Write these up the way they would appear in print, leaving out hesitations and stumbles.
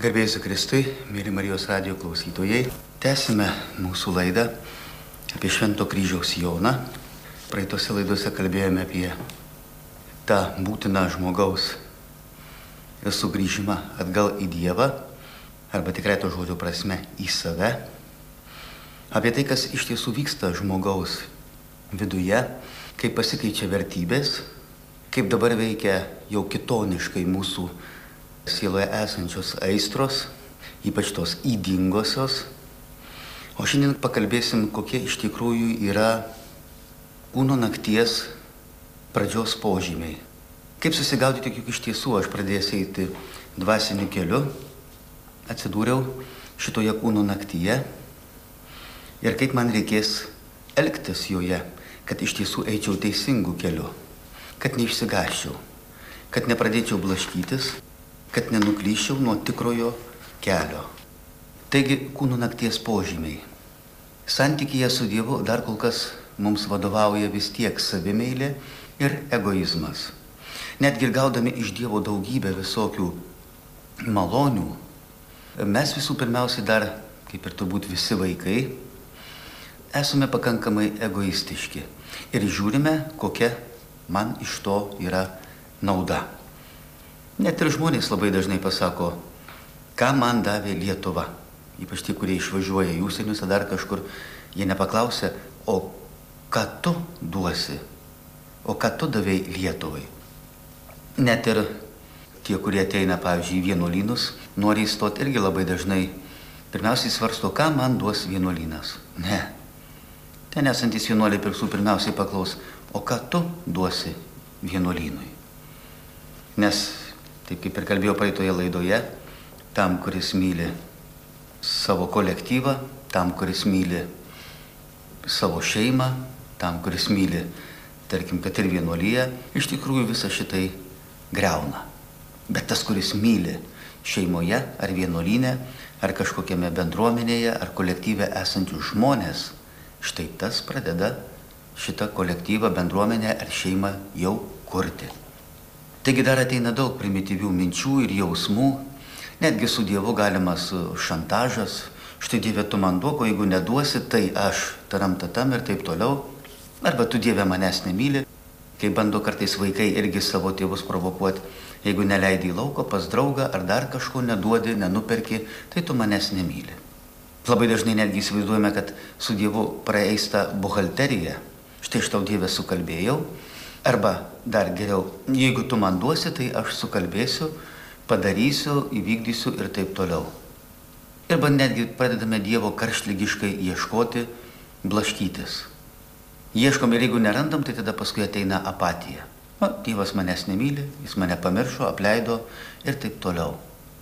Garbėjai Jėzui Kristui, mėly Marijos radijo klausytojai, tęsime mūsų laidą apie Švento Kryžiaus Joną. Praeitose laidose kalbėjome apie tą būtiną žmogaus sugrįžimą atgal į Dievą, arba tikrai to žodžio prasme į save, apie tai, kas iš tiesų vyksta žmogaus viduje, kaip pasikeičia vertybės, kaip dabar veikia jau kitoniškai mūsų sieloje esančios aistros, ypač tos ydingosios. O šiandien pakalbėsim, kokie iš tikrųjų yra kūno nakties pradžios požymiai. Kaip susigaudyti, juk iš tiesų aš pradėjęs eiti dvasiniu keliu, atsidūriau šitoje kūno naktyje ir kaip man reikės elgtis joje, kad iš tiesų eičiau teisingų kelių, kad neišsigąsčiau, kad nepradėčiau blaškytis, kad nenuklyščiau nuo tikrojo kelio. Taigi kūno nakties požymiai. Santykyje su Dievu dar kol kas mums vadovauja vis tiek savimeilė ir egoizmas. Netgi ir gaudami iš Dievo daugybę visokių malonių, mes visų pirmiausiai dar, kaip ir turbūt visi vaikai, esame pakankamai egoistiški ir žiūrime, kokia man iš to yra nauda. Net ir žmonės labai dažnai pasako, ką man davė Lietuva. Ypač tie, kurie išvažiuoja į užsienius ar dar kažkur, jie nepaklausia, o ką tu duosi, o ką tu davei Lietuvai. Net ir tie, kurie ateina, pavyzdžiui, į vienuolynus, nori įstoti irgi labai dažnai. Pirmiausiai svarsto, ką man duos vienuolynas. Ne. Ten esantis vienuoliai pirmiausiai paklaus, o ką tu duosi vienuolynui. Nes, taip kaip ir kalbėjau praeitoje laidoje, tam, kuris myli savo kolektyvą, tam, kuris myli savo šeimą, tam, kuris myli, tarkim, kad ir vienuolyje, iš tikrųjų visą šitai griauna. Bet tas, kuris myli šeimoje ar vienuolyne, ar kažkokiame bendruomenėje, ar kolektyve esančius žmonės, štai tas pradeda šitą kolektyvą, bendruomenę ar šeimą jau kurti. Taigi dar ateina daug primityvių minčių ir jausmų, netgi su Dievu galimas šantažas, štai Dieve tu man duok, o jeigu neduosi, tai aš taram ir taip toliau, arba tu Dieve manęs nemyli, kai bando kartais vaikai irgi savo tėvus provokuoti, jeigu neleidai į lauką pas draugą ar dar kažko neduodi, nenuperki, tai tu manęs nemyli. Labai dažnai netgi įsivaizduojame, kad su Dievu praeis ta buhalterija, štai aš tau Dieve sukalbėjau, arba dar geriau, jeigu tu man duosi, tai aš sukalbėsiu, padarysiu, įvykdysiu ir taip toliau. Arba netgi pradedame Dievo karštligiškai ieškoti, blaškytis. Ieškom ir jeigu nerandam, tai tada paskui ateina apatija. Dievas manęs nemyli, jis mane pamiršo, apleido ir taip toliau.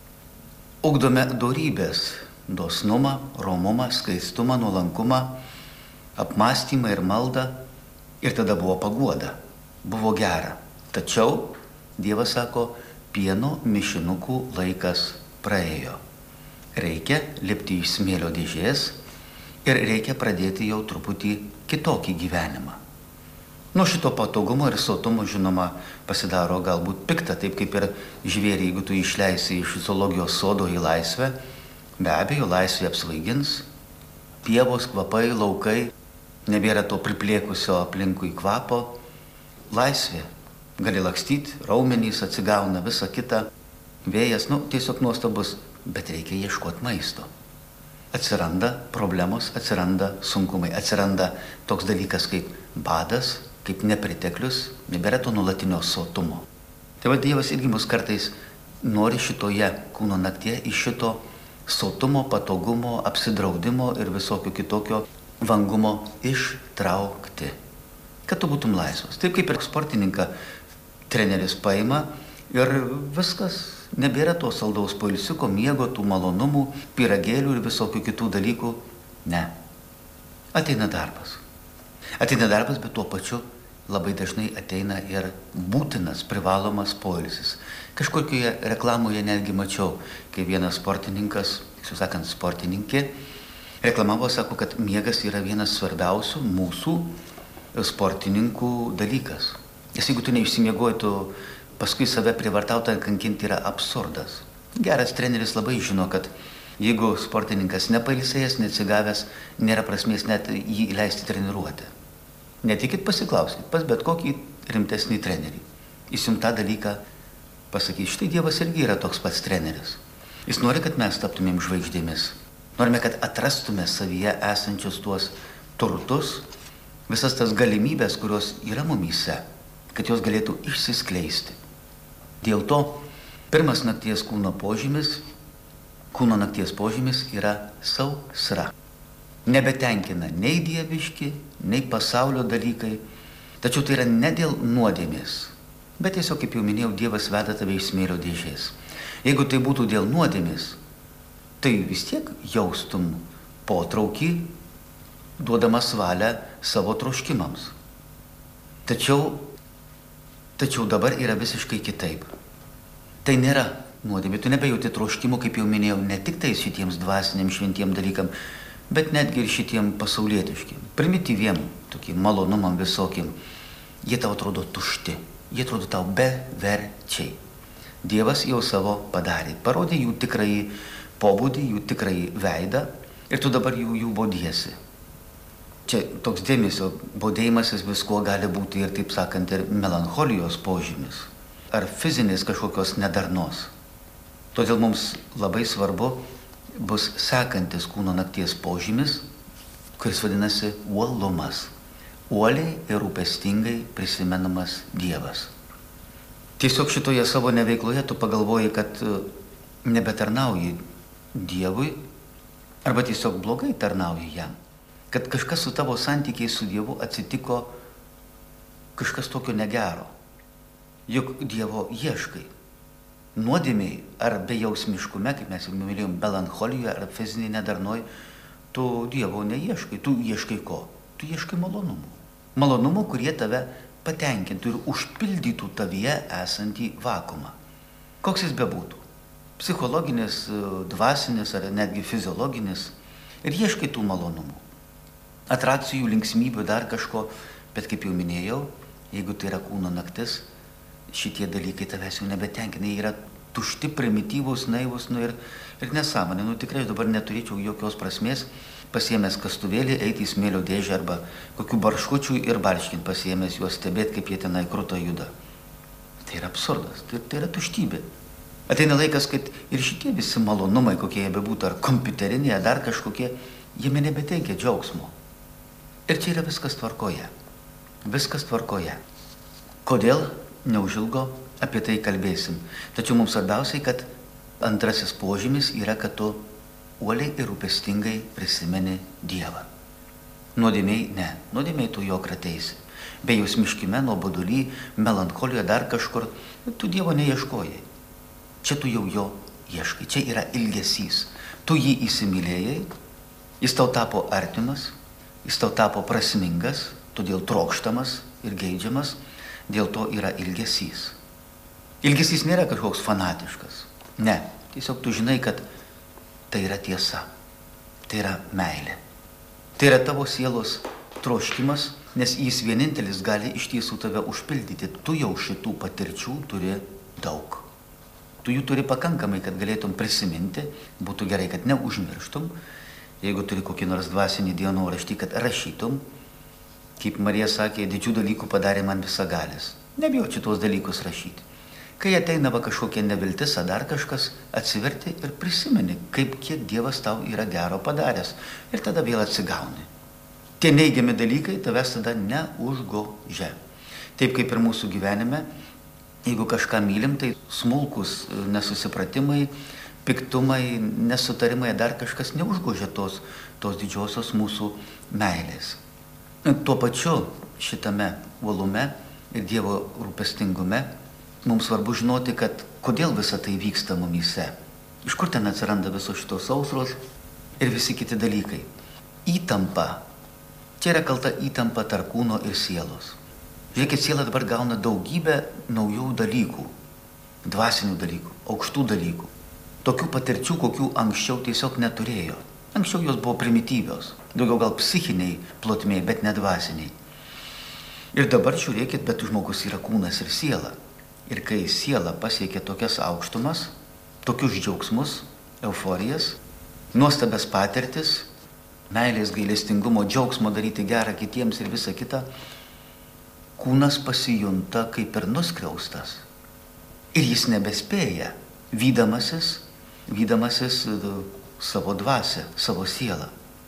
Ugdome dorybės, dosnumą, romumą, skaistumą, nuolankumą, apmąstymą ir maldą ir tada buvo paguoda. Buvo gera. Tačiau Dievas sako, pieno mišinukų laikas praėjo. Reikia lipti iš smėlio dėžės ir reikia pradėti jau truputį kitokį gyvenimą. Nuo šito patogumo ir sotumo, žinoma, pasidaro galbūt pikta, taip kaip ir žvėrį, jeigu tu išleisi iš zoologijos sodo į laisvę, be abejo, laisvė apsvaigins, pievos, kvapai, laukai, nebėra to priplėkusio aplinkui kvapo. Laisvė, gali lakstyti, raumenys atsigauna, visa kita, vėjas, tiesiog nuostabus, bet reikia ieškoti maisto. Atsiranda problemos, atsiranda sunkumai, atsiranda toks dalykas kaip badas, kaip nepriteklius, nebėra to nuolatinio sotumo. Tai va Dievas irgi mus kartais nori šitoje kūno naktyje iš šito sotumo, patogumo, apsidraudimo ir visokio kitokio vangumo ištraukti. Kad tu būtum laisvas. Taip kaip ir sportininką treneris paima ir viskas, nebėra to saldaus poilsiuko, miego, tų malonumų, pyragėlių ir visokių kitų dalykų. Ne. Ateina darbas. Ateina darbas, bet tuo pačiu labai dažnai ateina ir būtinas, privalomas poilsis. Kažkokioje reklamoje netgi mačiau, kai vienas sportininkas, tiksliau sakant sportininkė, reklamavo, sako, kad miegas yra vienas svarbiausių mūsų sportininkų dalykas. Nes jeigu tu neišsimiegoji, tu paskui save privartauti ar kankinti yra absurdas. Geras treneris labai žino, kad jeigu sportininkas nepailsėjęs, neatsigavęs, nėra prasmės net jį įleisti treniruotę. Netikit, pasiklauskit pas bet kokį rimtesnį trenerį. Jis jums tą dalyką pasakys. Štai Dievas irgi yra toks pats treneris. Jis nori, kad mes taptumėm žvaigždėmis. Norime, kad atrastume savyje esančius tuos turtus, visas tas galimybės, kurios yra mumyse, kad jos galėtų išsiskleisti. Dėl to pirmas nakties kūno nakties požymis yra sausra. Nebetenkina nei dieviški, nei pasaulio dalykai, tačiau tai yra ne dėl nuodėmės, bet tiesiog, kaip jau minėjau, Dievas veda tave iš smėlio dėžės. Jeigu tai būtų dėl nuodėmės, tai vis tiek jaustum potraukį, duodamas valią savo troškimams. Tačiau dabar yra visiškai kitaip. Tai nėra nuodėmė, tu nebejauti troškimų, kaip jau minėjau, ne tik tai šitiems dvasiniam šventiem dalykam, bet netgi ir šitiem pasaulietiškiem, primityviem, tokiem malonumam visokiem. Jie tau atrodo tušti, jie atrodo tau beverčiai. Dievas jau savo padarė, parodė jų tikrąjį pobūdį, jų tikrąjį veidą ir tu dabar jų bodiesi. Čia toks dėmesio bodėjimasis viskuo gali būti ir, taip sakant, ir melancholijos požymis ar fizinės kažkokios nedarnos. Todėl mums labai svarbu bus sekantis kūno nakties požymis, kuris vadinasi uolumas. Uoliai ir rūpestingai prisimenamas Dievas. Tiesiog šitoje savo neveikloje tu pagalvoji, kad nebetarnauji Dievui arba tiesiog blogai tarnauji jam. Kad kažkas su tavo santykiai su Dievu atsitiko kažkas tokio negero. Juk Dievo ieškai. Nuodėmiai ar bejausmiškume, kaip mes jau minėjom, melancholijoje ar fizinėje nedarnoj, tu Dievo neieškai. Tu ieškai ko? Tu ieškai malonumų. Malonumų, kurie tave patenkintų ir užpildytų tavyje esantį vakuumą. Koks jis bebūtų. Psichologinis, dvasinis ar netgi fiziologinis. Ir ieškai tų malonumų. Atrakcijų, linksmybių, dar kažko. Bet kaip jau minėjau, jeigu tai yra kūno naktis, šitie dalykai tavęs jau nebetenkina. Jie yra tušti, primityvūs, naivūs ir nesąmonė. Tikrai dabar neturėčiau jokios prasmės pasiėmęs kastuvėlį, eiti į smėlio dėžę arba kokių barškučių ir barškint pasiėmęs juos stebėti, kaip jie tenai kruto juda. Tai yra absurdas, tai yra tuštybė. Ateina laikas, kad ir šitie visi malonumai, kokie jie bebūtų, ar kompiuteriniai, ar dar kažkokie, jie nebeteikia džiaugsmo. Ir čia yra viskas tvarkoje. Viskas tvarkoje. Kodėl? Neužilgo apie tai kalbėsim. Tačiau mums svarbiausiai, kad antrasis požymis yra, kad tu uoliai ir rūpestingai prisimeni Dievą. Nuodėmiai ne. Nuodėmiai tu jo krateisi. Bejausmiškime, nuoboduly, melancholijoje, dar kažkur, tu Dievo neieškojai. Čia tu jau jo ieškai. Čia yra ilgesys. Tu jį įsimylėjai, jis tau tapo artimas, jis tau tapo prasmingas, todėl trokštamas ir geidžiamas, dėl to yra ilgesys. Ilgesys nėra kažkoks fanatiškas. Ne, tiesiog tu žinai, kad tai yra tiesa. Tai yra meilė. Tai yra tavo sielos troškimas, nes jis vienintelis gali iš tiesų tave užpildyti. Tu jau šitų patirčių turi daug. Tu jų turi pakankamai, kad galėtum prisiminti. Būtų gerai, kad neužmirštum. Jeigu turi kokį nors dvasinį dienoraštį, kad rašytum. Kaip Marija sakė, didžių dalykų padarė man visagalis. Nebijok šitos dalykus rašyti. Kai ateina kažkokia neviltis, ar dar kažkas, atsiverti ir prisimeni, kiek Dievas tau yra gero padaręs. Ir tada vėl atsigauni. Tie neigiami dalykai tavęs tada neužgožia. Taip kaip ir mūsų gyvenime, jeigu kažką mylim, tai smulkus nesusipratimai, piktumai, nesutarimai, dar kažkas neužgožia tos didžiosios mūsų meilės. Tuo pačiu šitame uolume ir Dievo rūpestingume mums svarbu žinoti, kad kodėl visa tai vyksta mumyse. Iš kur ten atsiranda visos šitos sausros ir visi kiti dalykai. Įtampa. Čia yra kalta įtampa tarp kūno ir sielos. Žiūrėkit, siela dabar gauna daugybę naujų dalykų. Dvasinių dalykų, aukštų dalykų. Tokių patirčių, kokių anksčiau tiesiog neturėjo. Anksčiau jos buvo primityvios. Daugiau gal psichiniai plotmėj, bet ne dvasiniai. Ir dabar žiūrėkit, bet žmogus yra kūnas ir siela. Ir kai siela pasiekia tokias aukštumas, tokius džiaugsmus, euforijas, nuostabias patirtis, meilės, gailestingumo, džiaugsmo daryti gerą kitiems ir visa kita, kūnas pasijunta kaip ir nuskriaustas. Ir jis nebespėja, vydamasis savo dvasią, savo sielą.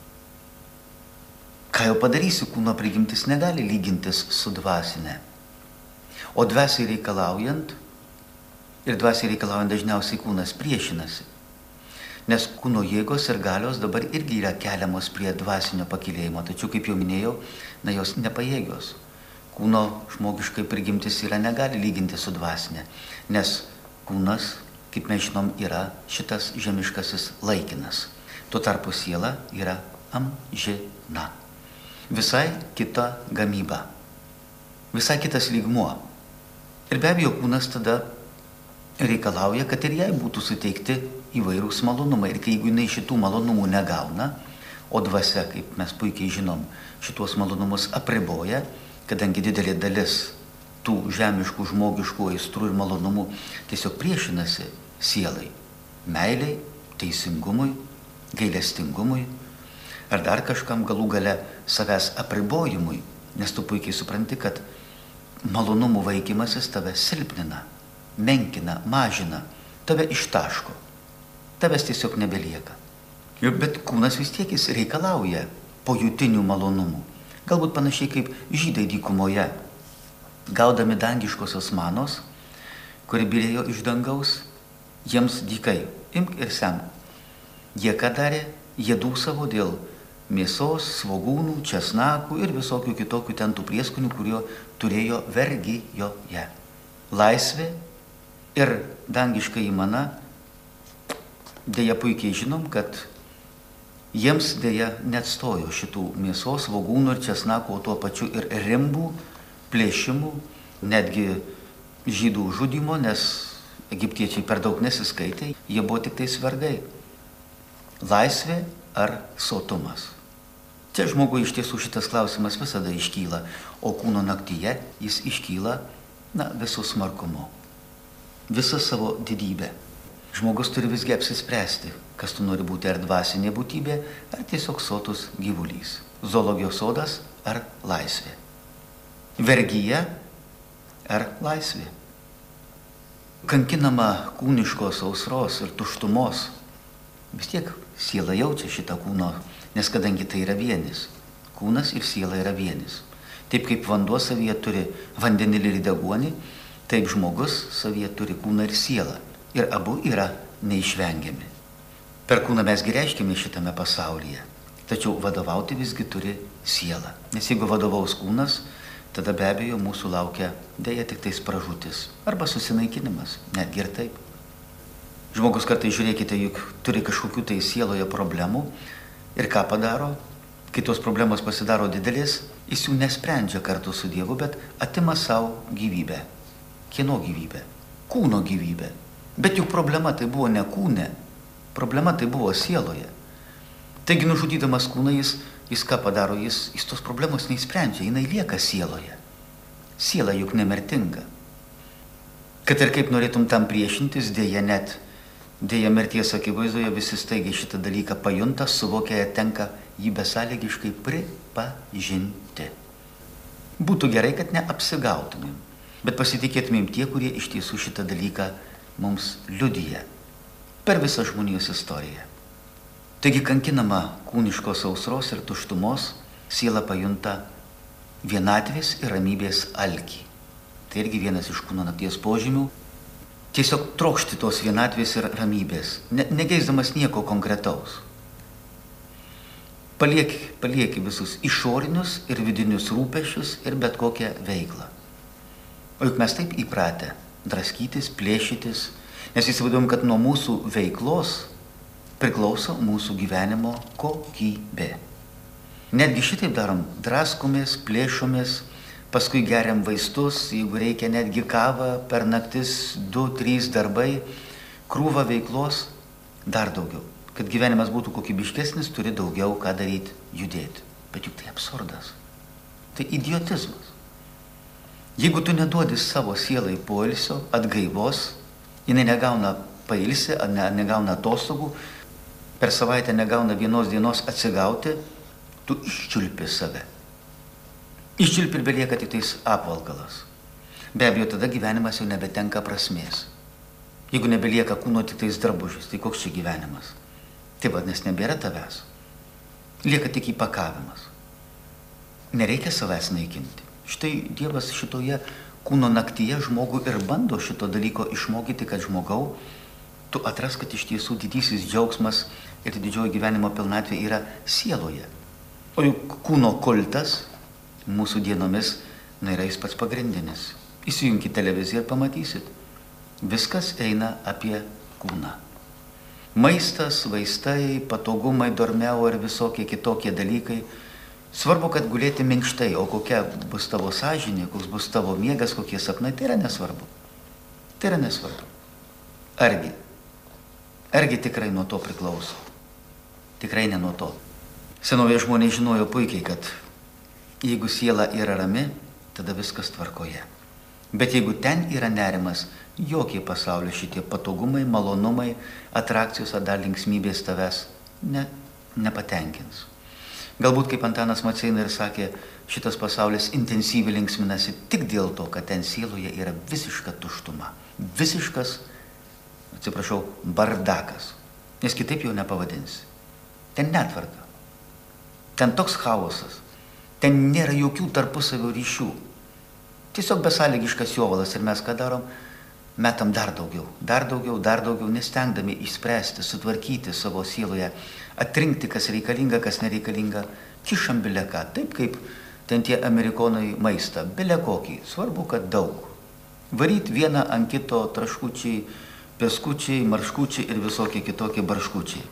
Ką jau padarysi, kūno prigimtis negali lygintis su dvasinė. O dvasiai reikalaujant dažniausiai kūnas priešinasi. Nes kūno jėgos ir galios dabar irgi yra keliamos prie dvasinio pakilėjimo, tačiau, kaip jau minėjau, jos nepajėgios. Kūno žmogiškai prigimtis negali lyginti su dvasinė, nes kūnas, kaip mes žinom, yra šitas žemiškasis laikinas. Tuo tarpu siela yra amžina. Visai kita gamyba, visai kitas lygmuo. Ir be abejo, kūnas tada reikalauja, kad ir jai būtų suteikti įvairūs malonumai. Ir jeigu jinai šitų malonumų negauna, o dvasia, kaip mes puikiai žinom, šitos malonumus apriboja, kadangi didelė dalis tų žemiškų, žmogiškų aistrų ir malonumų tiesiog priešinasi sielai, meiliai, teisingumui, gailestingumui, ar dar kažkam, galų gale savęs apribojimui, nes tu puikiai supranti, kad malonumų vaikymasis tave silpnina, menkina, mažina, tave ištaško, tavęs tiesiog nebelieka. Bet kūnas vis tiek jis reikalauja pojūtinių malonumų. Galbūt panašiai kaip žydai dykumoje, gaudami dangiškosios manos, kuri byrėjo iš dangaus, jiems dykai, imk ir semk. Jie ką darė? Jie dūsavo dėl mėsos, svogūnų, česnakų ir visokių kitokių ten tų prieskonių, kurio turėjo vergijoje. Laisvė ir dangiška įmana, dėja puikiai žinom, kad jiems dėja neatstojo šitų mėsos, svogūnų ir česnakų, o tuo pačiu ir rimbų, plėšimų, netgi žydų žudymo, nes egiptiečiai per daug nesiskaitė, jie buvo tik tais vergai. Laisvė ar sotumas? Čia žmogui iš tiesų šitas klausimas visada iškyla, o kūno naktyje jis iškyla, visų smarkumu, visą savo didybę. Žmogus turi visgi apsispręsti, kas tu nori būti, ar dvasinė būtybė, ar tiesiog sotus gyvulys. Zoologijos sodas ar laisvė. Vergyja ar laisvė. Kankinama kūniškos sausros ir tuštumos, vis tiek siela jaučia šitą kūno, nes kadangi tai yra vienis. Kūnas ir siela yra vienis. Taip kaip vanduo savyje turi vandenilį ir deguonį, taip žmogus savyje turi kūną ir sielą. Ir abu yra neišvengiami. Per kūną mes reiškiame šitame pasaulyje, tačiau vadovauti visgi turi siela. Nes jeigu vadovaus kūnas, tada be abejo mūsų laukia dėja tik tais pražūtis arba susinaikinimas, netgi ir taip. Žmogus kartais, žiūrėkite, juk turi kažkokių tai sieloje problemų ir ką padaro, kai tos problemos pasidaro didelės, jis jų nesprendžia kartu su Dievu, bet atima savo gyvybę. Kieno gyvybę? Kūno gyvybę. Bet juk problema tai buvo ne kūne, problema tai buvo sieloje. Taigi nužudydamas kūną jis ką padaro, jis tos problemos neįsprendžia, jinai lieka sieloje. Siela juk nemirtinga. Kad ir kaip norėtum tam priešintis, dėja mirties akivaizdoje visi staigiai šitą dalyką pajunta, suvokia, tenka jį besąlygiškai pripažinti. Būtų gerai, kad neapsigautumėm, bet pasitikėtumėm tie, kurie iš tiesų šitą dalyką mums liudija per visą žmonijos istoriją. Taigi kankinama kūniškos sausros ir tuštumos, siela pajunta vienatvės ir ramybės alkį. Tai irgi vienas iš kūno nakties požymių. Tiesiog trokšti tos vienatvės ir ramybės, negeisdamas nieko konkretaus. Palieki visus išorinius ir vidinius rūpesčius ir bet kokią veiklą. O juk mes taip įpratę draskytis, plėšytis, nes įsivaizduojam, kad nuo mūsų veiklos priklauso mūsų gyvenimo kokybė. Netgi šitaip darom, draskomės, plėšomės, paskui geriam vaistus, jeigu reikia netgi kavą, per naktis 2-3 darbai, krūva veiklos, dar daugiau. Kad gyvenimas būtų kokybiškesnis, turi daugiau ką daryti, judėti. Bet juk tai absurdas. Tai idiotizmas. Jeigu tu neduodi savo sielai poilsio, atgaivos, jinai negauna pailsi, negauna atostogų, per savaitę negauna vienos dienos atsigauti, tu iščiulpi save. Iščiulpi ir belieka tik tais apvalkalas. Be abejo, tada gyvenimas jau nebetenka prasmės. Jeigu nebelieka kūno tik tais drabužis, tai koks čia gyvenimas? Tai vadinasi, nebėra tavęs. Lieka tik įpakavimas. Nereikia savęs naikinti. Štai Dievas šitoje kūno naktyje žmogų ir bando šito dalyko išmokyti, kad žmogau, tu atras, kad iš tiesų didysis džiaugsmas ir didžioji gyvenimo pilnatvė yra sieloje. O juk kūno kultas mūsų dienomis yra jis pats pagrindinis. Įsijunkite televiziją ir pamatysit. Viskas eina apie kūną. Maistas, vaistai, patogumai, dormeo ir visokie kitokie dalykai. Svarbu, kad gulėti minkštai, o kokia bus tavo sąžinė, koks bus tavo miegas, kokie sapnai, tai yra nesvarbu. Tai yra nesvarbu. Argi tikrai nuo to priklauso? Tikrai ne nuo to. Senovės žmonės žinojo puikiai, kad jeigu siela yra rami, tada viskas tvarkoje. Bet jeigu ten yra nerimas, jokie pasaulio šitie patogumai, malonumai, atrakcijos ar dar linksmybės tavęs nepatenkins. Galbūt, kaip Antanas Maceina ir sakė, šitas pasaulis intensyviai linksminasi tik dėl to, kad ten sieloje yra visiška tuštuma. Visiškas, bardakas. Nes kitaip jau nepavadinsi. Ten netvarka. Ten toks chaosas. Ten nėra jokių tarpusavio ryšių. Tiesiog besąlygiškas jovalas ir mes ką darom? Metam dar daugiau, nestengdami išspręsti, sutvarkyti savo sieloje, atrinkti, kas reikalinga, kas nereikalinga, kišam bileką, taip kaip ten tie amerikonai maistą, bilekokį, svarbu, kad daug. Varyt vieną ant kito traškučiai, peskučiai, marškučiai ir visokie kitokie barškučiai.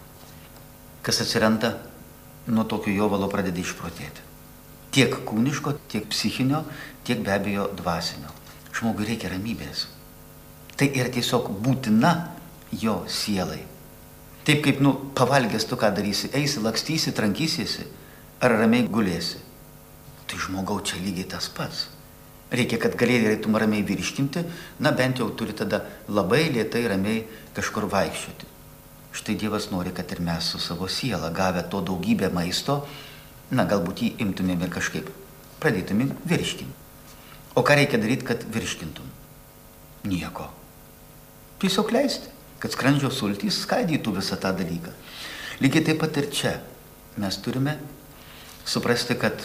Kas atsiranda, nuo tokio jovalo pradeda išprotėti. Tiek kūniško, tiek psichinio, tiek be abejo dvasinio. Žmogui reikia ramybės. Tai yra tiesiog būtina jo sielai. Taip kaip, pavalgęs tu ką darysi, eisi, lakstysi, trankysiesi, ar ramiai gulėsi. Tai žmogau čia lygiai tas pats. Reikia, kad galėtum ramiai virškinti, bent jau turi tada labai lėtai ramiai kažkur vaikščioti. Štai Dievas nori, kad ir mes su savo siela, gavę to daugybę maisto, galbūt jį imtumėm ir kažkaip pradėtumėm virškinti. O ką reikia daryti, kad virškintum? Nieko. Tiesiog leisti, kad skrandžio sultys skaidytų visą tą dalyką. Lygiai taip pat ir čia mes turime suprasti, kad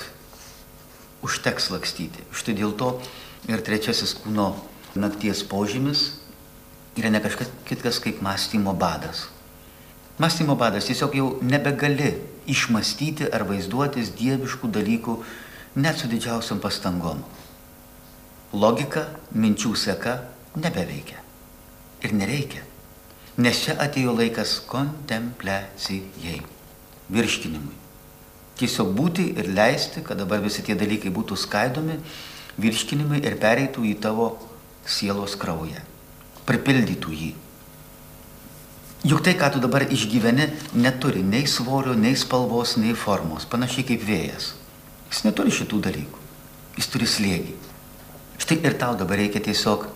užteks lakstyti. Štai dėl to ir trečiasis kūno nakties požymis yra ne kažkas kitkas kaip mąstymo badas. Mąstymo badas, tiesiog jau nebegali išmąstyti ar vaizduotis dieviškų dalykų net su didžiausiom pastangom. Logika, minčių seka nebeveikia. Ir nereikia. Nes čia atėjo laikas kontempliacijai, virškinimui. Tiesiog būti ir leisti, kad dabar visi tie dalykai būtų skaidomi, virškinimai ir pereitų į tavo sielos kraują. Pripildytų jį. Juk tai, ką tu dabar išgyveni, neturi nei svorio, nei spalvos, nei formos, panašiai kaip vėjas. Jis neturi šitų dalykų. Jis turi slėgį. Štai ir tau dabar reikia tiesiog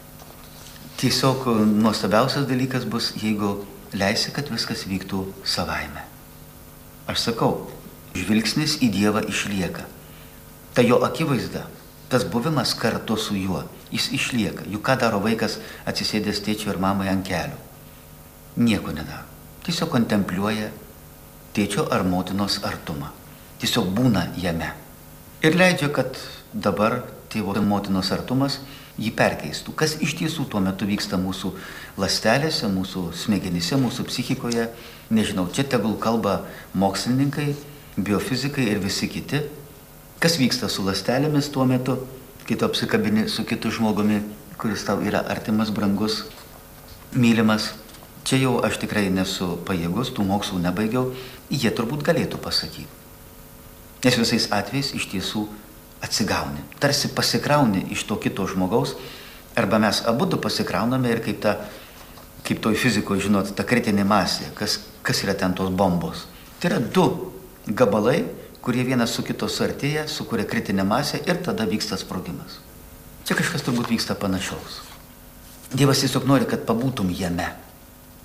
nuostabiausias dalykas bus, jeigu leisi, kad viskas vyktų savaime. Aš sakau, žvilgsnis į Dievą išlieka. Ta jo akivaizda, tas buvimas kartu su juo, jis išlieka. Juk ką daro vaikas atsisėdęs tėčio ir mamai ant kelių? Nieko nedaro. Tiesiog kontempliuoja tėčio ar motinos artumą. Tiesiog būna jame. Ir leidžia, kad dabar tėvo ir motinos artumas jį perkeistų. Kas iš tiesų tuo metu vyksta mūsų ląstelėse, mūsų smegenyse, mūsų psichikoje. Nežinau, čia tegul kalba mokslininkai, biofizikai ir visi kiti. Kas vyksta su ląstelėmis tuo metu, kai tu apsikabini su kitu žmogumi, kuris tau yra artimas, brangus, mylimas. Čia jau aš tikrai nesu pajėgus, tų mokslų nebaigiau, jie turbūt galėtų pasakyti. Nes visais atvejais iš tiesų atsigauni, tarsi pasikrauni iš to kito žmogaus, arba mes abudu pasikrauname ir kaip toj fizikoje, žinot, ta kritinė masė, kas yra ten tos bombos. Tai yra du gabalai, kurie vienas su kito suartėja, sukuria kritinę masę ir tada vyksta sprogimas. Čia kažkas turbūt vyksta panašaus. Dievas tiesiog nori, kad pabūtum jame.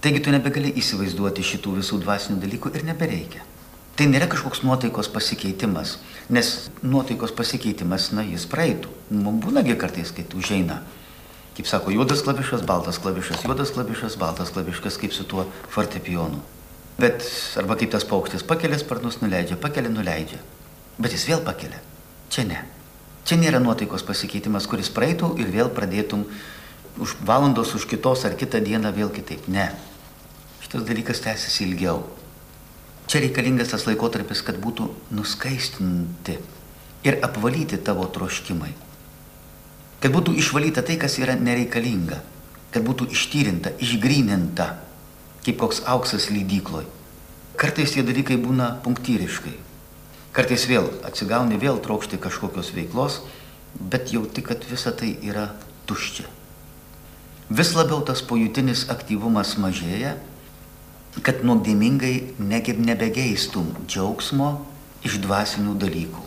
Taigi tu nebegali įsivaizduoti šitų visų dvasinių dalykų ir nebereikia. Tai nėra kažkoks nuotaikos pasikeitimas, nes nuotaikos pasikeitimas, jis praeitų. Mums būnagi kartais, kai tu užeina, kaip sako, juodas klavišas, baltas klavišas, juodas klavišas, baltas klaviškas, kaip su tuo fortepijonu. Bet, arba kaip tas paukštis, pakelia sparnus, nuleidžia, pakelia, nuleidžia. Bet jis vėl pakelia. Čia ne. Čia nėra nuotaikos pasikeitimas, kuris praeitų ir vėl pradėtum už valandos, už kitos ar kitą dieną vėl kitaip. Ne. Šitas dalykas tęsiasi ilgiau. Čia reikalingas tas laikotarpis, kad būtų nuskaistinti ir apvalyti tavo troškimai. Kad būtų išvalyta tai, kas yra nereikalinga. Kad būtų ištyrinta, išgryninta, kaip koks auksas lydykloj. Kartais tie dalykai būna punktyriškai. Kartais vėl atsigauni, vėl trokšti kažkokios veiklos, bet jauti, kad visa tai yra tuščia. Vis labiau tas pojūtinis aktyvumas mažėja, kad nuodėmingai nebegeistum džiaugsmo iš dvasinių dalykų.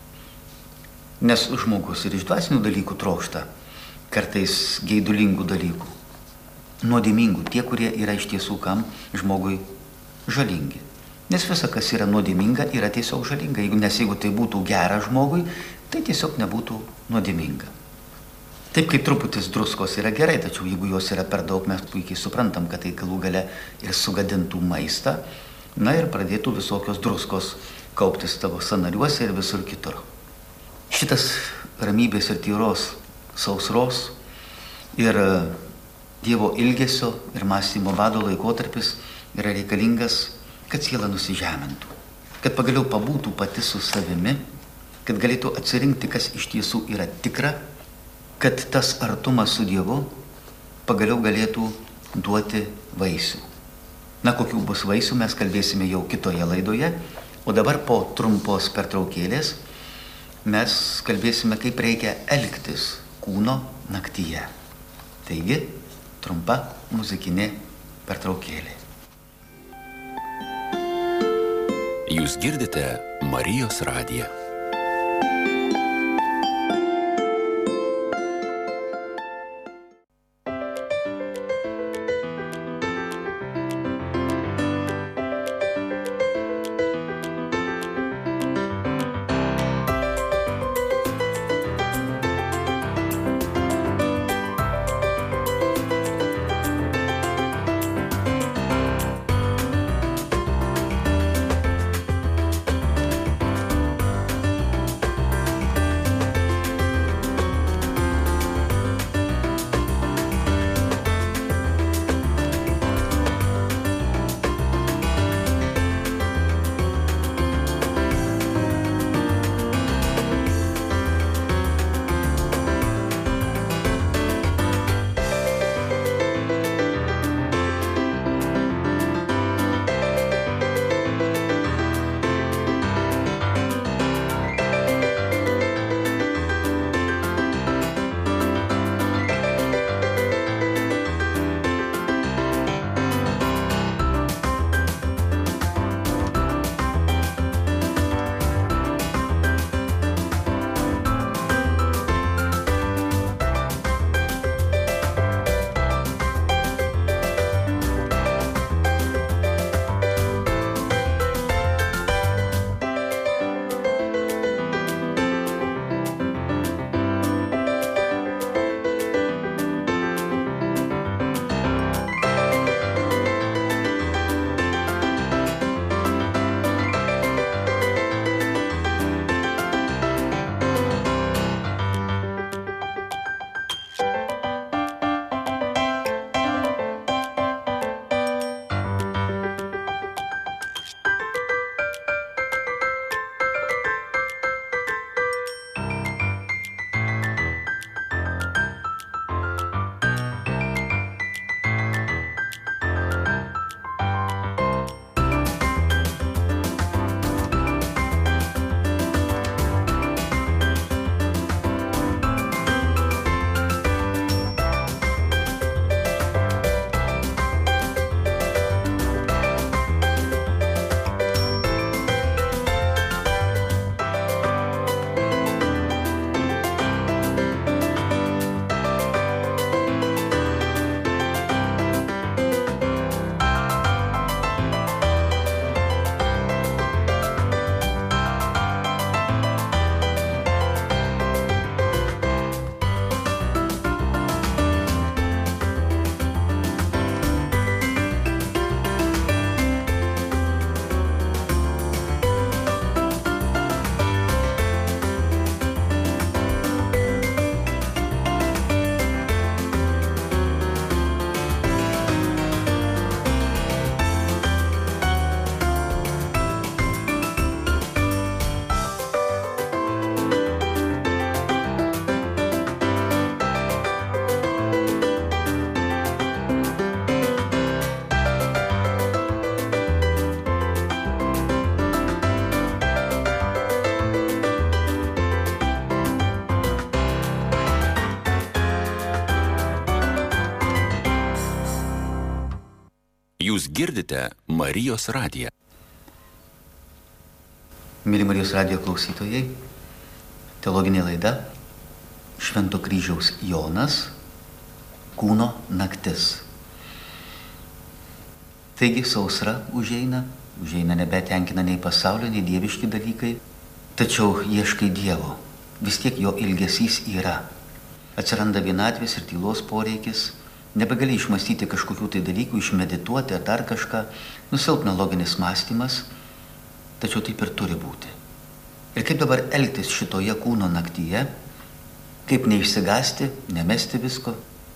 Nes žmogus ir iš dvasinių dalykų trokšta kartais geidulingų dalykų. Nuodėmingų, tie, kurie yra iš tiesų kam žmogui žalingi. Nes visa, kas yra nuodėminga, yra tiesiog žalinga. Jeigu tai būtų gera žmogui, tai tiesiog nebūtų nuodėminga. Taip kaip truputis druskos yra gerai, tačiau jeigu jos yra per daug, mes puikiai suprantam, kad tai galų gale ir sugadintų maistą, ir pradėtų visokios druskos kauptis tavo sąnariuose ir visur kitur. Šitas ramybės ir tyros, sausros ir Dievo ilgesio ir mąstymo bado laikotarpis yra reikalingas, kad siela nusižemintų, kad pagaliau pabūtų pati su savimi, kad galėtų atsirinkti, kas iš tiesų yra tikra, kad tas artumas su Dievu pagaliau galėtų duoti vaisių. Kokių bus vaisių, mes kalbėsime jau kitoje laidoje, o dabar po trumpos pertraukėlės mes kalbėsime, kaip reikia elgtis kūno naktyje. Taigi, trumpa muzikinė pertraukėlė. Jūs girdite Marijos radiją. girdite Marijos radiją. Mėly Marijos radijo klausytojai, teologinė laida Švento kryžiaus Jonas, kūno naktis. Taigi sausra užeina nebetenkina nei pasaulio, nei dieviški dalykai, tačiau ieškai Dievo, vis tiek jo ilgesys yra. Atsiranda vienatvės ir tylos poreikis, nebegali išmastyti kažkokių tai dalykų, išmedituoti ar dar kažką, nusilpna loginis mąstymas, tačiau taip ir turi būti. Ir kaip dabar elgtis šitoje kūno naktyje, kaip neišsigąsti, nemesti visko,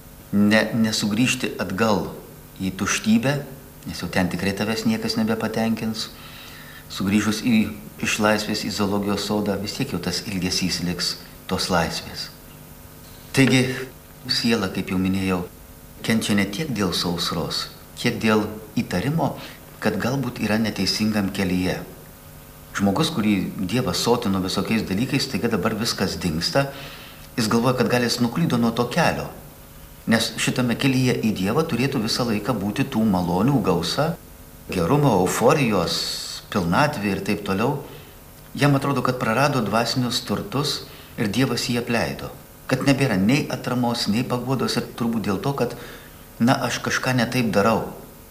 nesugrįžti atgal į tuštybę, nes jau ten tikrai tavęs niekas nebepatenkins, sugrįžus iš laisvės į zoologijos sodą, vis tiek jau tas ilgesys liks tos laisvės. Taigi, siela, kaip jau minėjau, kenčia ne tiek dėl sausros, kiek dėl įtarimo, kad galbūt yra neteisingam kelyje. Žmogus, kurį Dievas sotino visokiais dalykais, taigi dabar viskas dingsta, jis galvoja, kad gal jis nuklydo nuo to kelio. Nes šitame kelyje į Dievą turėtų visą laiką būti tų malonių gausa, gerumo, euforijos, pilnatvė ir taip toliau. Jam atrodo, kad prarado dvasinius turtus ir Dievas jį apleido. Kad nebėra nei atramos, nei paguodos ir turbūt dėl to, kad, aš kažką netaip darau.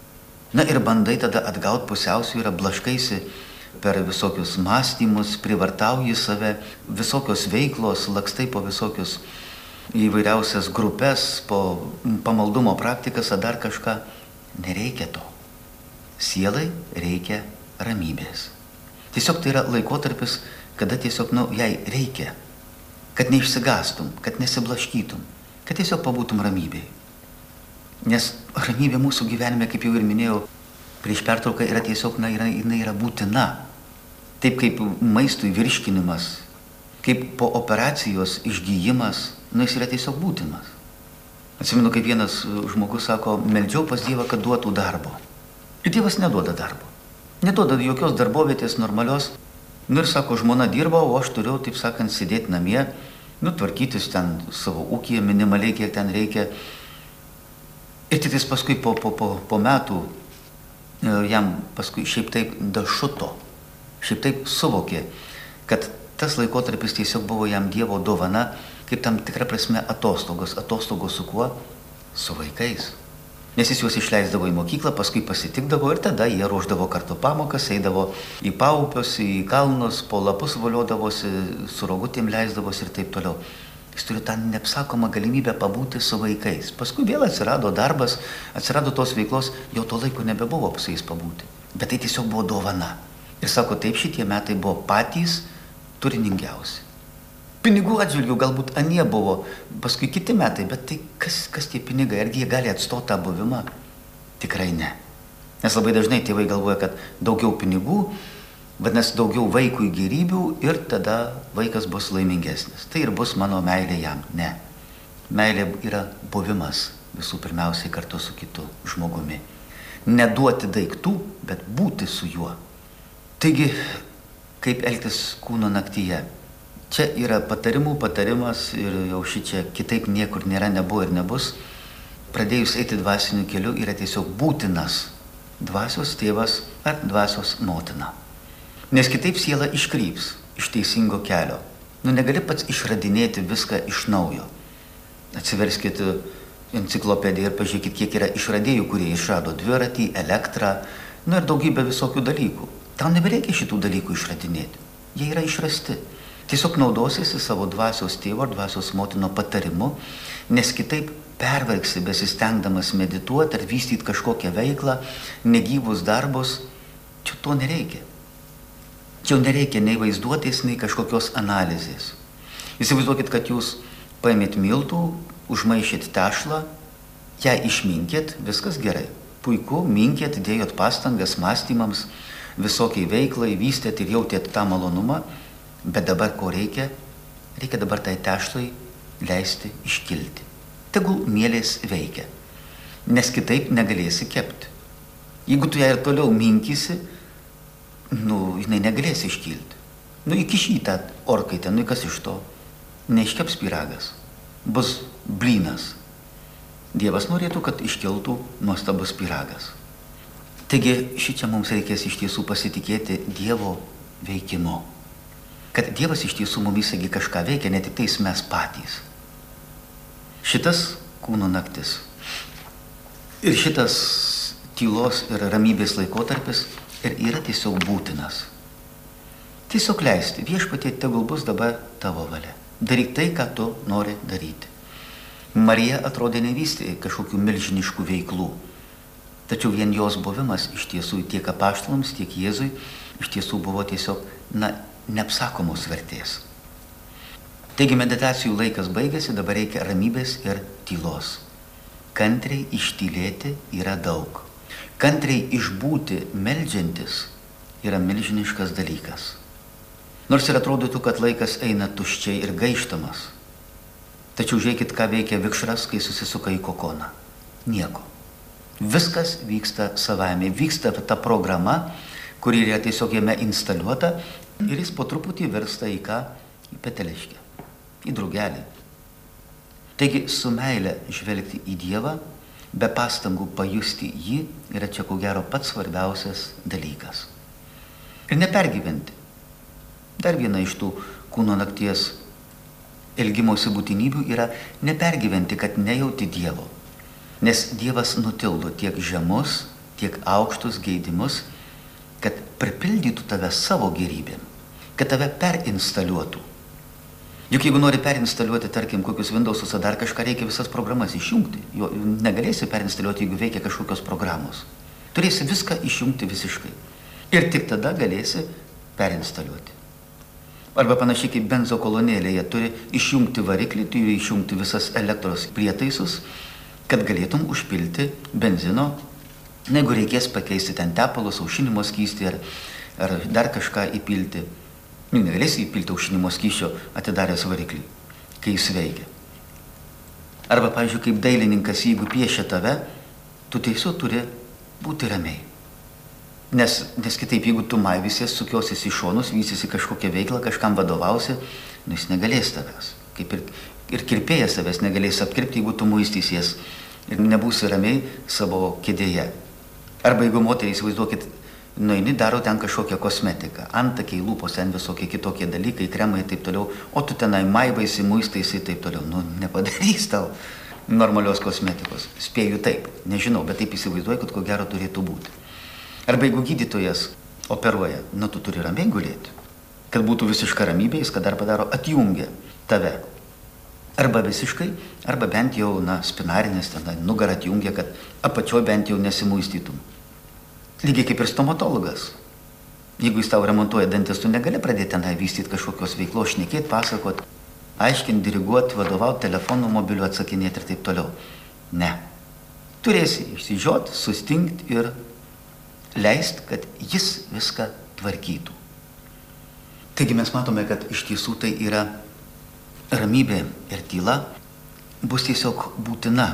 Ir bandai tada atgauti pusiausvyrą, blaškaisi per visokius mąstymus, privartauji save, visokios veiklos, lakstai po visokius įvairiausias grupės, po pamaldumo praktikas ar dar kažką. Nereikia to. Sielai reikia ramybės. Tiesiog tai yra laikotarpis, kada tiesiog, jai reikia. Kad neišsigastum, kad nesiblaškytum, kad tiesiog pabūtum ramybėj. Nes ramybė mūsų gyvenime, kaip jau ir minėjau, prieš pertrauką yra tiesiog, jinai yra būtina. Taip kaip maistui virškinimas, kaip po operacijos išgyjimas, jis yra tiesiog būtinas. Atsimenu, kaip vienas žmogus sako, meldžiau pas Dievą, kad duotų darbo. Ir Dievas neduoda darbo. Neduoda jokios darbovietės normalios. Ir sako, žmona dirba, o aš turiu, taip sakant, sėdėti namie, tvarkytis ten savo ūkyje minimaliai, kiek ten reikia. Ir tik paskui po metų jam paskui šiaip taip dašuto, šiaip taip suvokė, kad tas laikotarpis tiesiog buvo jam Dievo dovana, kaip tam tikra prasme atostogos. Atostogos su kuo? Su vaikais. Nes jis juos išleisdavo į mokyklą, paskui pasitikdavo ir tada jie ruošdavo kartu pamokas, eidavo į paupius, į kalnus, po lapus voliodavosi, su rogutėm leisdavosi ir taip toliau. Jis turi tą neapsakomą galimybę pabūti su vaikais. Paskui vėl atsirado darbas, atsirado tos veiklos, jau to laiko nebebuvo su jais pabūti. Bet tai tiesiog buvo dovana. Ir sako, taip šitie metai buvo patys turiningiausi. Pinigų atžvilgių galbūt anie buvo, paskui kiti metai, bet tai kas tie pinigai, argi jie gali atstoti tą buvimą? Tikrai ne. Nes labai dažnai tėvai galvoja, kad daugiau pinigų, vadinasi daugiau vaikui gėrybių ir tada vaikas bus laimingesnis. Tai ir bus mano meilė jam. Ne. Meilė yra buvimas visų pirmiausiai kartu su kitu žmogumi. Neduoti daiktų, bet būti su juo. Taigi, kaip elgtis kūno naktyje? Čia yra patarimas ir jau šičia kitaip niekur nėra, nebuvo ir nebus. Pradėjus eiti dvasiniu keliu yra tiesiog būtinas dvasios tėvas ar dvasios motina. Nes kitaip siela iškryps iš teisingo kelio. Negali pats išradinėti viską iš naujo. Atsiverskit enciklopediją ir pažiūrėkit, kiek yra išradėjų, kurie išrado dviratį, elektrą, ir daugybę visokių dalykų. Tau nebereikia šitų dalykų išradinėti. Jie yra išrasti. Tiesiog naudosiesi savo dvasios tėvo ar dvasios motino patarimu, nes kitaip pervargsi besistengdamas medituoti ar vystyti kažkokią veiklą, negyvus darbus. Čia to nereikia. Čia nereikia nei vaizduotės, nei kažkokios analizės. Įsivaizduokit, kad jūs paėmėt miltų, užmaišėt tešlą, ją išminkėt, viskas gerai. Puiku, minkėt, dėjot pastangas mąstymams, visokiai veiklai, vystėt ir jautėt tą malonumą. Bet dabar ko reikia? Reikia dabar tai tešlai leisti iškilti. Tegul mielės veikia, nes kitaip negalėsi kepti. Jeigu tu ją ir toliau minkysi, jinai negalės iškilti. Įkiši į tą orkaitę, kas iš to? Neiškeps pyragas, bus blynas. Dievas norėtų, kad iškiltų nuostabus pyragas. Taigi šičia mums reikės iš tiesų pasitikėti Dievo veikimu. Kad Dievas iš tiesų mumisagi kažką veikia, ne tik tais mes patys. Šitas kūno naktis ir šitas tylos ir ramybės laikotarpis ir yra tiesiog būtinas. Tiesiog leisti, viešpatie, tegul bus dabar tavo valia. Daryk tai, ką tu nori daryti. Marija atrodė nevystė kažkokių milžiniškų veiklų. Tačiau vien jos buvimas iš tiesų tiek apaštalams, tiek Jėzui iš tiesų buvo tiesiog, neapsakomos vertės. Taigi meditacijų laikas baigėsi, dabar reikia ramybės ir tylos. Kantriai ištylėti yra daug. Kantriai išbūti meldžiantis yra milžiniškas dalykas. Nors ir atrodytų, kad laikas eina tuščiai ir gaištamas. Tačiau žiūrėkit, ką veikia vikšras, kai susisuka į kokoną. Nieko. Viskas vyksta savaime. Vyksta ta programa, kuri yra tiesiog jame instaliuota ir jis po truputį virsta į ką? Į peteliškę, į drugelį. Taigi su meile žvelgti į Dievą, be pastangų pajusti jį yra čia ko gero pats svarbiausias dalykas. Ir nepergyventi. Dar viena iš tų kūno nakties elgimosi būtinybių yra nepergyventi, kad nejauti Dievo. Nes Dievas nutildo tiek žemus, tiek aukštus geidimus, kad pripildytų tave savo gerybėm, kad tave perinstaliuotų. Juk jeigu nori perinstaliuoti, tarkim, kokius Windowsus ar dar kažką, reikia visas programas išjungti. Jo negalėsi perinstaliuoti, jeigu veikia kažkokios programos. Turėsi viską išjungti visiškai. Ir tik tada galėsi perinstaliuoti. Arba panašiai kaip benzo kolonėlėje, turi išjungti variklį, turi išjungti visas elektros prietaisus, kad galėtum užpilti benzino, jeigu reikės pakeisti ten tepalus, aušinimo skystį ar dar kažką įpilti. Negalėsi įpilti aušinimo skysčio atidaręs variklį, kai jis veikia. Arba, pavyzdžiui, kaip dailininkas, jeigu piešia tave, tu tiesiog turi būti ramiai. Nes kitaip, jeigu tu maivysies, sukiosis į šonus, vystysi kažkokią veiklą, kažkam vadovausi, jis negalės tavęs. Kaip ir kirpėjas tavęs negalės apkirpti, jeigu tu muistysies ir nebūsi ramiai savo kėdėje. Arba jeigu moteriai, įsivaizduokit, nueini, daro ten kažkokią kosmetiką, antakiai, lūpos, ten visokie kitokie dalykai, kremai ir taip toliau, o tu tenai maivaisi, muistaisi ir taip toliau. Nepadarys tau normalios kosmetikos. Spėju taip, nežinau, bet taip įsivaizduoju, kad ko gero turėtų būti. Arba jeigu gydytojas operuoja, tu turi ramiai gulėti, kad būtų visiška ramybė, jis ką dar padaro, atjungia tave. Arba visiškai, arba bent jau, spinarinės, nugarą atjungia, kad apačioj bent jau nesimuistytum. Lygiai kaip ir stomatologas. Jeigu jis tau remontuoja dantis, tu negali pradėti tenai vystyti kažkokios veiklos, šnekėti, pasakot, aiškinti, diriguoti, vadovauti, telefonu mobiliu atsakinėti ir taip toliau. Ne. Turėsi išsižioti, sustingti ir leisti, kad jis viską tvarkytų. Taigi mes matome, kad iš tiesų tai yra ramybė ir tyla bus tiesiog būtina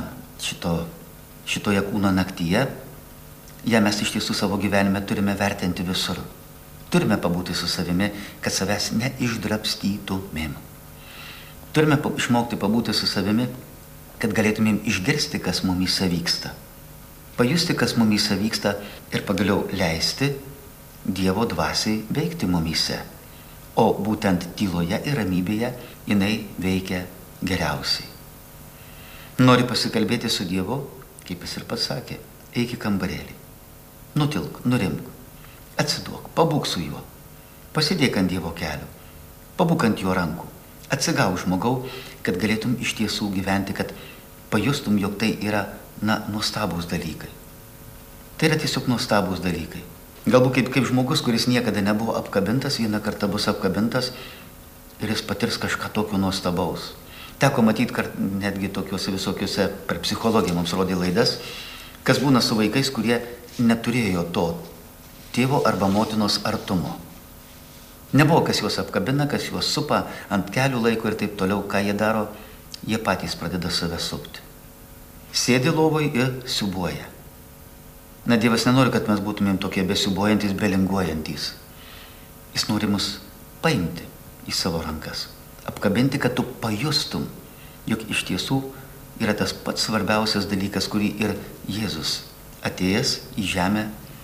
šitoje kūno naktyje. Ja mes iš tiesų savo gyvenime turime vertinti visur. Turime pabūti su savimi, kad savęs neišdrabstytumėm. Turime išmokti pabūti su savimi, kad galėtumėm išgirsti, kas mumyse vyksta. Pajusti, kas mumyse vyksta ir pagaliau leisti Dievo dvasiai veikti mumyse. O būtent tyloje ir ramybėje jinai veikia geriausiai. Nori pasikalbėti su Dievu, kaip jis ir pats sakė, eik į kambarėlį. Nutilk, nurimk, atsiduok, pabūk su juo, pasidėk ant Dievo kelių, pabūk ant jo rankų, atsigau žmogau, kad galėtum iš tiesų gyventi, kad pajustum, jog tai yra, nuostabūs dalykai. Tai yra tiesiog nuostabūs dalykai. Galbūt kaip žmogus, kuris niekada nebuvo apkabintas, vieną kartą bus apkabintas ir jis patirs kažką tokio nuostabaus. Teko matyti netgi tokiuose visokiuose, per psichologiją mums rodė laidas, kas būna su vaikais, kurie neturėjo to tėvo arba motinos artumo. Nebuvo, kas juos apkabina, kas juos supa, ant kelių laiko ir taip toliau, ką jie daro, jie patys pradeda save supti. Sėdi lovoj ir siubuoja. Dievas nenori, kad mes būtumėm tokie besiubuojantis, belinguojantis. Jis nori mus paimti į savo rankas, apkabinti, kad tu pajustum, jog iš tiesų yra tas pats svarbiausias dalykas, kurį ir Jėzus atėjęs į žemę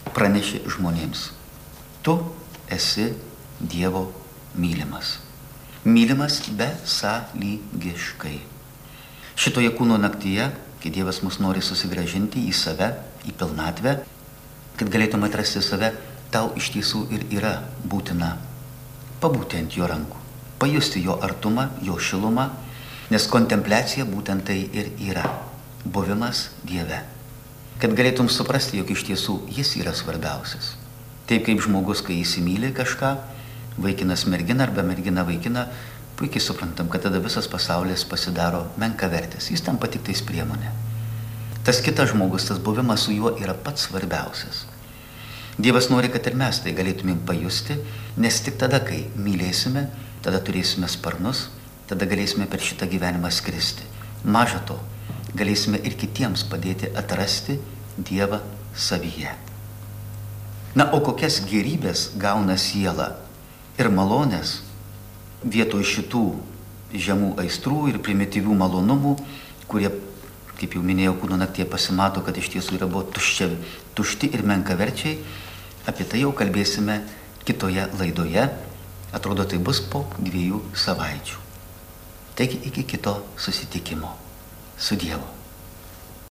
pranešė žmonėms: tu esi Dievo mylimas. Mylimas besąlygiškai. Šitoje kūno naktyje, kai Dievas mus nori susigrąžinti į save, į pilnatvę, kad galėtum atrasti save, tau iš tiesų ir yra būtina pabūti ant jo rankų, pajusti jo artumą, jo šilumą, nes kontempliacija būtent tai ir yra – buvimas Dieve. Kad galėtum suprasti, jog iš tiesų jis yra svarbiausias. Taip kaip žmogus, kai įsimyli kažką, vaikinas mergina arba mergina vaikina, puikiai suprantam, kad tada visas pasaulis pasidaro menkavertis, jis tampa tik tais priemonė. Tas kitas žmogus, tas buvimas su juo yra pats svarbiausias. Dievas nori, kad ir mes tai galėtumėm pajusti, nes tik tada, kai mylėsime, tada turėsime sparnus, tada galėsime per šitą gyvenimą skristi. Maža to, galėsime ir kitiems padėti atrasti Dievą savyje. Na, o kokias gerybės gauna siela ir malonės vietoj šitų žemų aistrų ir primityvių malonumų, kurie, kaip jau minėjau, kūno naktyje pasimato, kad iš tiesų yra buvo tušti ir menkaverčiai. Apie tai jau kalbėsime kitoje laidoje. Atrodo, tai bus po 2 savaičių. Taigi iki kito susitikimo. Su Dievu.